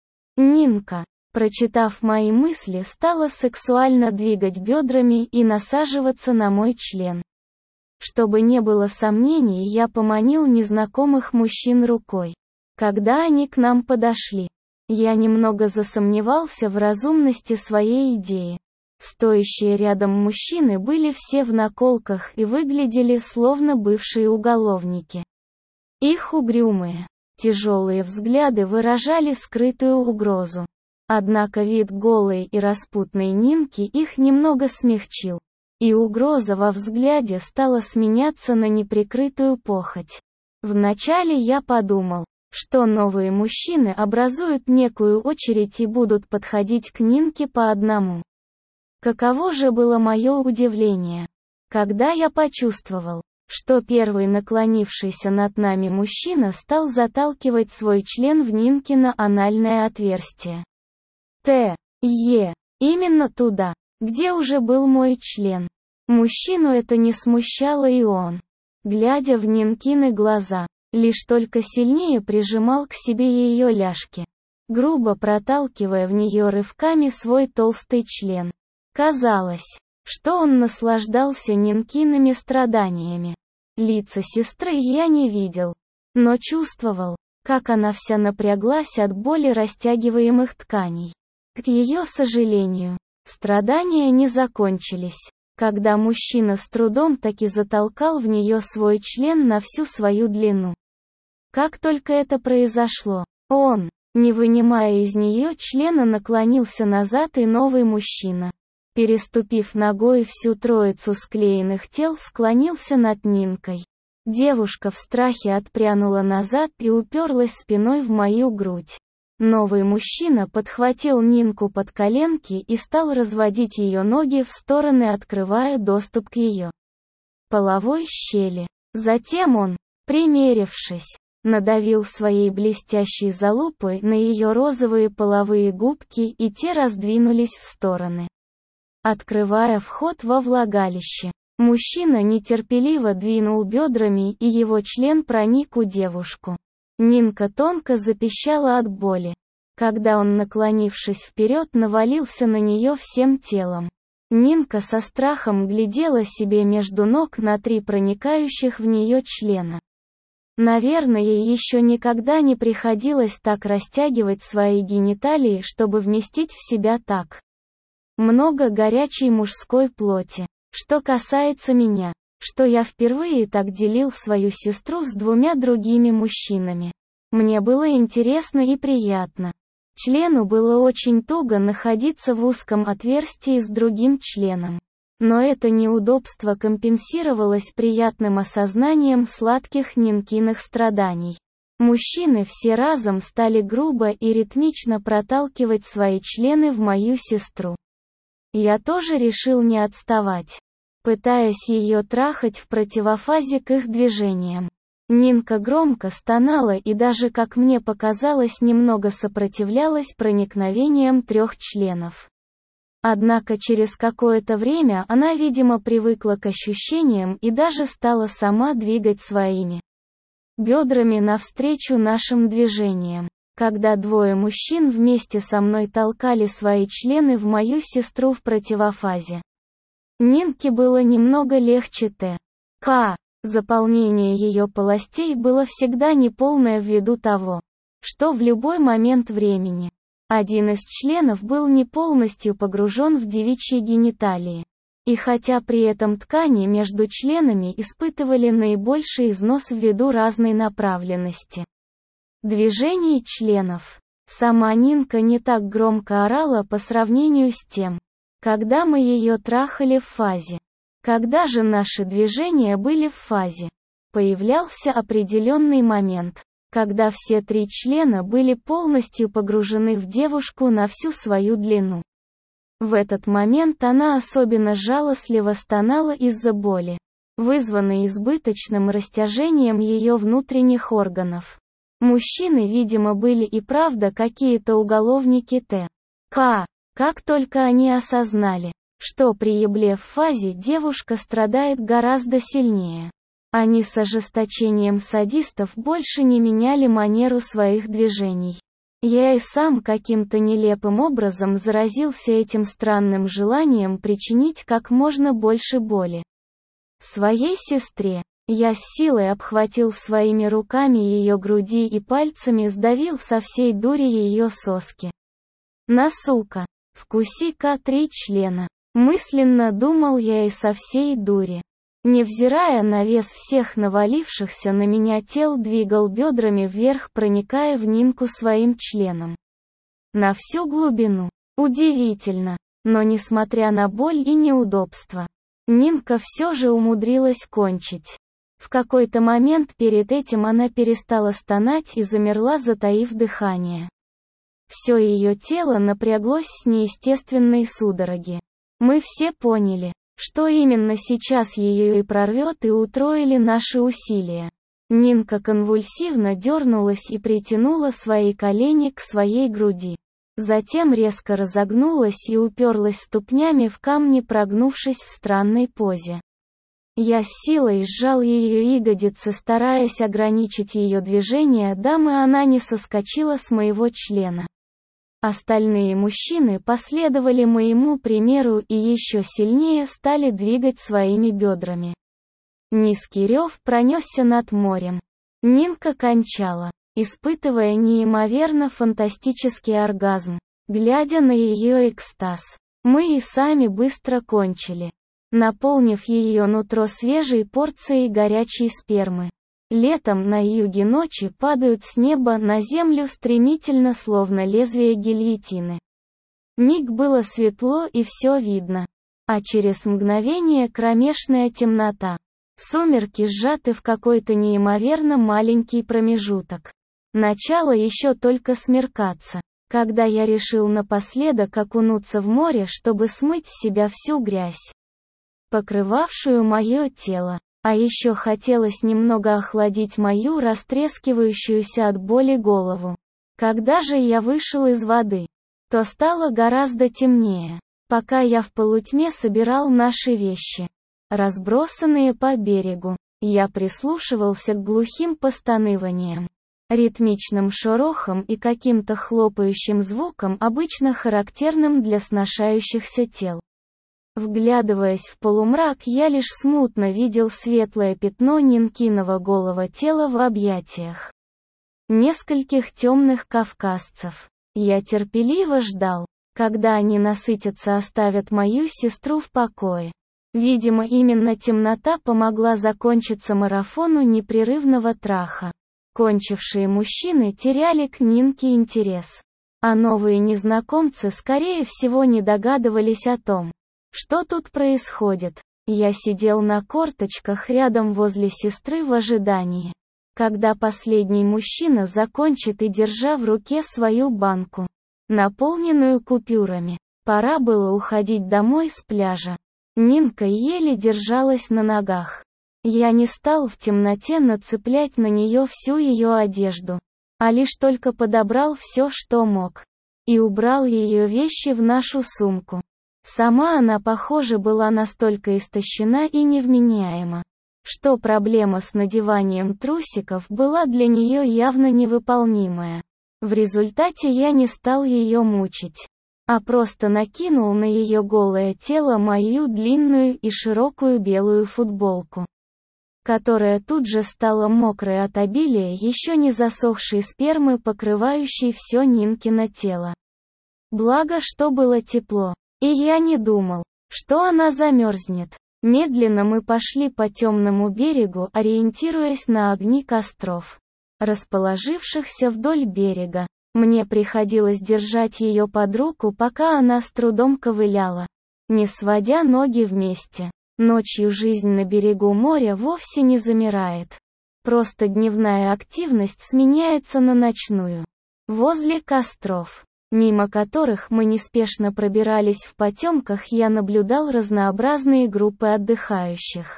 Нинка, прочитав мои мысли, стала сексуально двигать бедрами и насаживаться на мой член. Чтобы не было сомнений, я поманил незнакомых мужчин рукой. Когда они к нам подошли, я немного засомневался в разумности своей идеи. Стоящие рядом мужчины были все в наколках и выглядели словно бывшие уголовники. Их угрюмые, тяжелые взгляды выражали скрытую угрозу. Однако вид голой и распутной Нинки их немного смягчил, и угроза во взгляде стала сменяться на неприкрытую похоть. Вначале я подумал, что новые мужчины образуют некую очередь и будут подходить к Нинке по одному. Каково же было мое удивление, когда я почувствовал, что первый наклонившийся над нами мужчина стал заталкивать свой член в Нинкино анальное отверстие. Т. Е. Именно туда, где уже был мой член. Мужчину это не смущало, и он, глядя в Нинкины глаза, лишь только сильнее прижимал к себе ее ляжки, грубо проталкивая в нее рывками свой толстый член. Казалось, что он наслаждался Нинкиными страданиями. Лица сестры я не видел, но чувствовал, как она вся напряглась от боли растягиваемых тканей. К ее сожалению, страдания не закончились, когда мужчина с трудом таки затолкал в нее свой член на всю свою длину. Как только это произошло, он, не вынимая из нее члена, наклонился назад, и новый мужчина, переступив ногой всю троицу склеенных тел, склонился над Нинкой. Девушка в страхе отпрянула назад и уперлась спиной в мою грудь. Новый мужчина подхватил Нинку под коленки и стал разводить ее ноги в стороны, открывая доступ к ее половой щели. Затем он, примерившись, надавил своей блестящей залупой на ее розовые половые губки, и те раздвинулись в стороны, открывая вход во влагалище. Мужчина нетерпеливо двинул бедрами, и его член проник у девушку. Нинка тонко запищала от боли, когда он, наклонившись вперед, навалился на нее всем телом. Нинка со страхом глядела себе между ног на три проникающих в нее члена. Наверное, ей еще никогда не приходилось так растягивать свои гениталии, чтобы вместить в себя так много горячей мужской плоти. Что касается меня, что я впервые так делил свою сестру с двумя другими мужчинами. Мне было интересно и приятно. Члену было очень туго находиться в узком отверстии с другим членом. Но это неудобство компенсировалось приятным осознанием сладких Нинкиных страданий. Мужчины все разом стали грубо и ритмично проталкивать свои члены в мою сестру. Я тоже решил не отставать, пытаясь ее трахать в противофазе к их движениям. Нинка громко стонала и даже, как мне показалось, немного сопротивлялась проникновениям трех членов. Однако через какое-то время она, видимо, привыкла к ощущениям и даже стала сама двигать своими бедрами навстречу нашим движениям. Когда двое мужчин вместе со мной толкали свои члены в мою сестру в противофазе, Нинке было немного легче т. К. Заполнение ее полостей было всегда неполное ввиду того, что в любой момент времени один из членов был не полностью погружен в девичьи гениталии. И хотя при этом ткани между членами испытывали наибольший износ ввиду разной направленности движений членов, сама Нинка не так громко орала по сравнению с тем, когда мы ее трахали в фазе. Когда же наши движения были в фазе, появлялся определенный момент, когда все три члена были полностью погружены в девушку на всю свою длину. В этот момент она особенно жалостливо стонала из-за боли, вызванной избыточным растяжением ее внутренних органов. Мужчины, видимо, были и правда какие-то уголовники т. К. Как только они осознали, что при ебле в фазе девушка страдает гораздо сильнее, они с ожесточением садистов больше не меняли манеру своих движений. Я и сам каким-то нелепым образом заразился этим странным желанием причинить как можно больше боли своей сестре. Я с силой обхватил своими руками ее груди и пальцами сдавил со всей дури ее соски. «На, сука, вкуси-ка три члена», мысленно думал я и со всей дури. Невзирая на вес всех навалившихся на меня тел, двигал бедрами вверх, проникая в Нинку своим членом на всю глубину. Удивительно, но несмотря на боль и неудобства, Нинка все же умудрилась кончить. В какой-то момент перед этим она перестала стонать и замерла, затаив дыхание. Все ее тело напряглось с неестественной судороги. Мы все поняли, что именно сейчас ее и прорвет, и утроили наши усилия. Нинка конвульсивно дернулась и притянула свои колени к своей груди. Затем резко разогнулась и уперлась ступнями в камни, прогнувшись в странной позе. Я с силой сжал ее ягодицы, стараясь ограничить ее движение, дабы она не соскочила с моего члена. Остальные мужчины последовали моему примеру и еще сильнее стали двигать своими бедрами. Низкий рев пронесся над морем. Нинка кончала, испытывая неимоверно фантастический оргазм, глядя на ее экстаз. Мы и сами быстро кончили, наполнив ее нутро свежей порцией горячей спермы. Летом на юге ночи падают с неба на землю стремительно, словно лезвие гильотины. Миг было светло и все видно, а через мгновение кромешная темнота. Сумерки сжаты в какой-то неимоверно маленький промежуток. Начало еще только смеркаться, когда я решил напоследок окунуться в море, чтобы смыть с себя всю грязь, покрывавшую мое тело. А еще хотелось немного охладить мою растрескивающуюся от боли голову. Когда же я вышел из воды, то стало гораздо темнее. Пока я в полутьме собирал наши вещи, разбросанные по берегу, я прислушивался к глухим постанываниям. ритмичным шорохом и каким-то хлопающим звуком, обычно характерным для сношающихся тел. Вглядываясь в полумрак, я лишь смутно видел светлое пятно Нинкиного голого тела в объятиях нескольких темных кавказцев. Я терпеливо ждал, когда они насытятся, оставят мою сестру в покое. Видимо, именно темнота помогла закончиться марафону непрерывного траха. Кончившие мужчины теряли к Нинке интерес, а новые незнакомцы, скорее всего, не догадывались о том, что тут происходит. Я сидел на корточках рядом возле сестры в ожидании, когда последний мужчина закончит, и держа в руке свою банку, наполненную купюрами. Пора было уходить домой с пляжа. Нинка еле держалась на ногах. Я не стал в темноте нацеплять на нее всю ее одежду, а лишь только подобрал все, что мог, и убрал ее вещи в нашу сумку. Сама она, похоже, была настолько истощена и невменяема, что проблема с надеванием трусиков была для нее явно невыполнимая. В результате я не стал ее мучить, а просто накинул на ее голое тело мою длинную и широкую белую футболку, которая тут же стала мокрой от обилия еще не засохшей спермы, покрывающей все Нинкино тело. Благо, что было тепло, и я не думал, что она замерзнет. Медленно мы пошли по темному берегу, ориентируясь на огни костров, расположившихся вдоль берега. Мне приходилось держать ее под руку, пока она с трудом ковыляла, не сводя ноги вместе. Ночью жизнь на берегу моря вовсе не замирает. Просто дневная активность сменяется на ночную. Возле костров, мимо которых мы неспешно пробирались в потемках, я наблюдал разнообразные группы отдыхающих,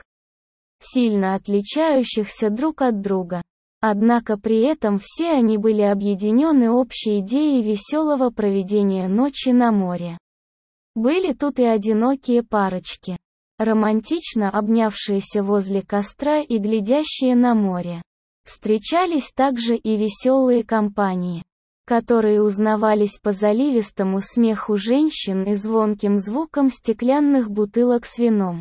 сильно отличающихся друг от друга. Однако при этом все они были объединены общей идеей веселого проведения ночи на море. Были тут и одинокие парочки, романтично обнявшиеся возле костра и глядящие на море. Встречались также и веселые компании, которые узнавались по заливистому смеху женщин и звонким звукам стеклянных бутылок с вином.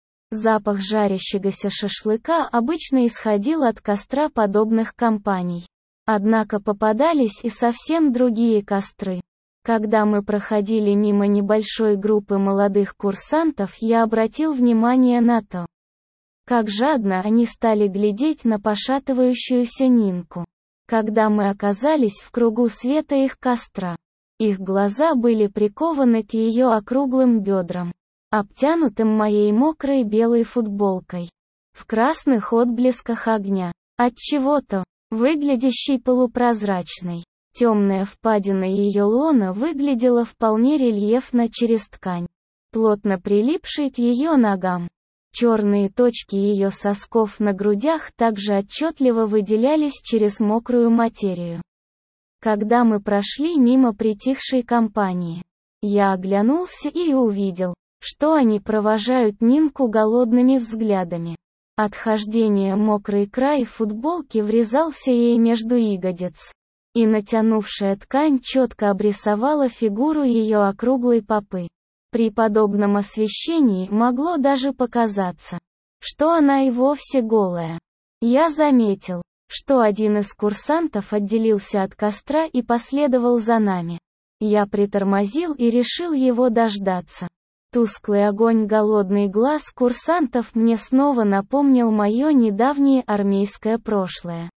Запах жарящегося шашлыка обычно исходил от костра подобных компаний. Однако попадались и совсем другие костры. Когда мы проходили мимо небольшой группы молодых курсантов, я обратил внимание на то, как жадно они стали глядеть на пошатывающуюся Нинку. Когда мы оказались в кругу света их костра, их глаза были прикованы к ее округлым бедрам, обтянутым моей мокрой белой футболкой, в красных отблесках огня, отчего-то выглядящей полупрозрачной. Темная впадина ее лона выглядела вполне рельефно через ткань, плотно прилипшей к ее ногам. Черные точки ее сосков на грудях также отчетливо выделялись через мокрую материю. Когда мы прошли мимо притихшей компании, я оглянулся и увидел, что они провожают Нинку голодными взглядами. От хождения мокрый край футболки врезался ей между ягодиц, и натянувшая ткань четко обрисовала фигуру ее округлой попы. При подобном освещении могло даже показаться, что она и вовсе голая. Я заметил, что один из курсантов отделился от костра и последовал за нами. Я притормозил и решил его дождаться. Тусклый огонь голодный глаз курсантов мне снова напомнил мое недавнее армейское прошлое.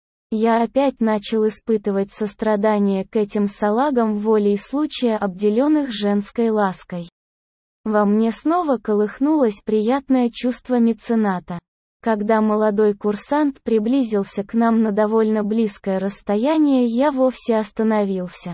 Я опять начал испытывать сострадание к этим салагам, волей случая обделенных женской лаской. Во мне снова колыхнулось приятное чувство мецената. Когда молодой курсант приблизился к нам на довольно близкое расстояние, я вовсе остановился.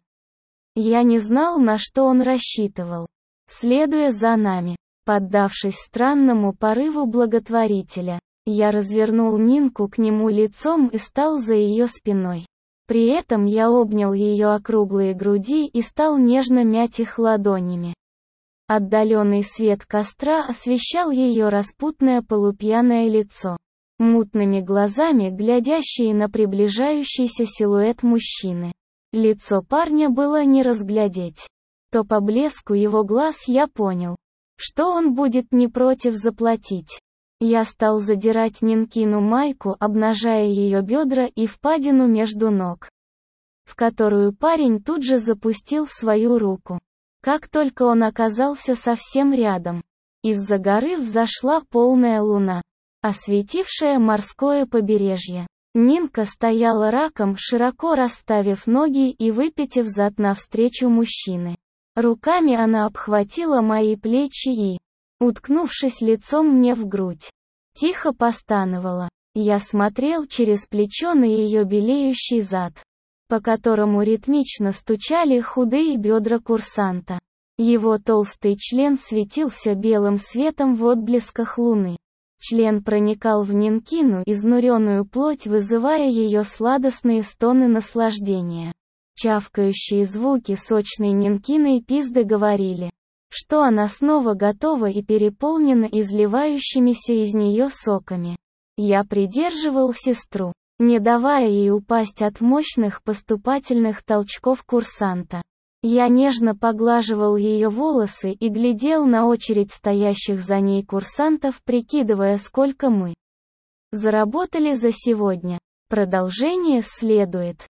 Я не знал, на что он рассчитывал. Следуя за нами, поддавшись странному порыву благотворителя, я развернул Нинку к нему лицом и стал за ее спиной. При этом я обнял ее округлые груди и стал нежно мять их ладонями. Отдаленный свет костра освещал ее распутное полупьяное лицо. мутными глазами глядящие на приближающийся силуэт мужчины. Лицо парня было не разглядеть. То по блеску его глаз я понял, что он будет не против заплатить. Я стал задирать Нинкину майку, обнажая ее бедра и впадину между ног, в которую парень тут же запустил свою руку. Как только он оказался совсем рядом, из-за горы взошла полная луна, осветившая морское побережье. Нинка стояла раком, широко расставив ноги и выпятив зад навстречу мужчины. Руками она обхватила мои плечи и, уткнувшись лицом мне в грудь, тихо постановала. Я смотрел через плечо на ее белеющий зад, по которому ритмично стучали худые бедра курсанта. Его толстый член светился белым светом в отблесках луны. Член проникал в Нинкину изнуренную плоть, вызывая ее сладостные стоны наслаждения. Чавкающие звуки сочной Нинкиной пизды говорили, что она снова готова и переполнена изливающимися из нее соками. Я придерживал сестру, не давая ей упасть от мощных поступательных толчков курсанта. Я нежно поглаживал ее волосы и глядел на очередь стоящих за ней курсантов, прикидывая, сколько мы заработали за сегодня. Продолжение следует.